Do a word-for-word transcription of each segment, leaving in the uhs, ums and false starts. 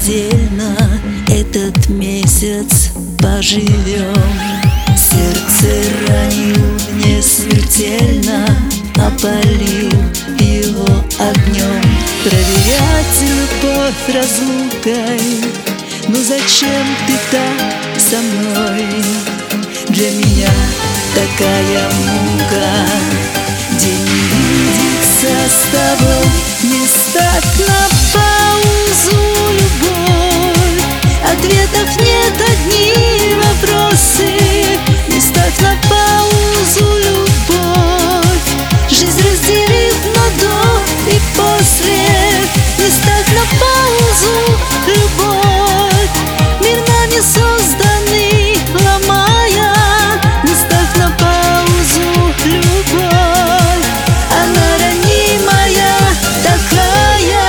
отдельно этот месяц поживем. Сердце ранил мне смертельно, опалил его огнем. Проверять любовь разлукой, ну зачем ты так со мной? Для меня такая мука, день не видеться с тобой. Не ставь на паузу любовь, ответов нет, одни вопросы. Не ставь на паузу любовь, жизнь разделив на до и после. Не ставь на паузу любовь, мир нами созданный ломая. Не ставь на паузу любовь, она ранимая такая.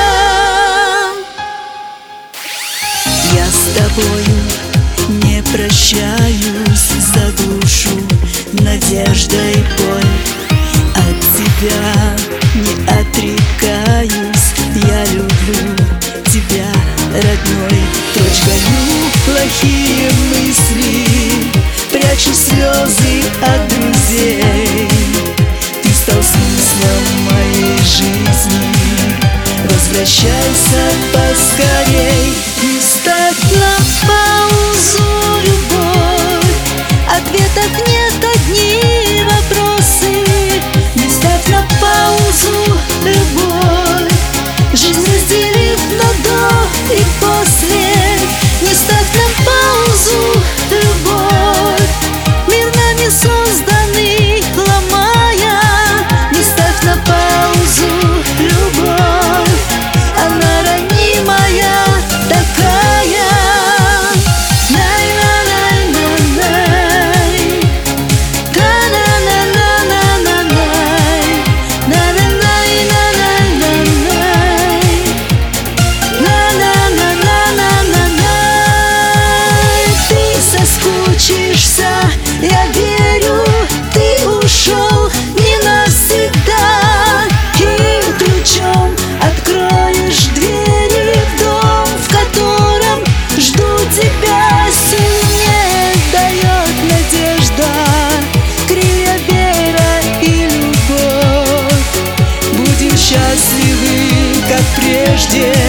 Я с тобою не прощаюсь, заглушу надеждой боль. От тебя не отрекаюсь, я люблю тебя, родной. Прочь гоню плохие мысли, прячу слезы от друзей. Ты стал смыслом моей жизни, возвращайся поскорей. Не ставь на паузу любовь, ответов нет, одни вопросы. Не ставь на паузу любовь, жизнь разделив на до и после. Не ставь на паузу любовь, мир нами созданный ломая. Не ставь на паузу любовь, она ранимая такая. Я верю, ты ушел не навсегда, и ключом откроешь двери в дом, в котором жду тебя. Сил мне дает надежда, крылья вера и любовь. Будем счастливы, как прежде.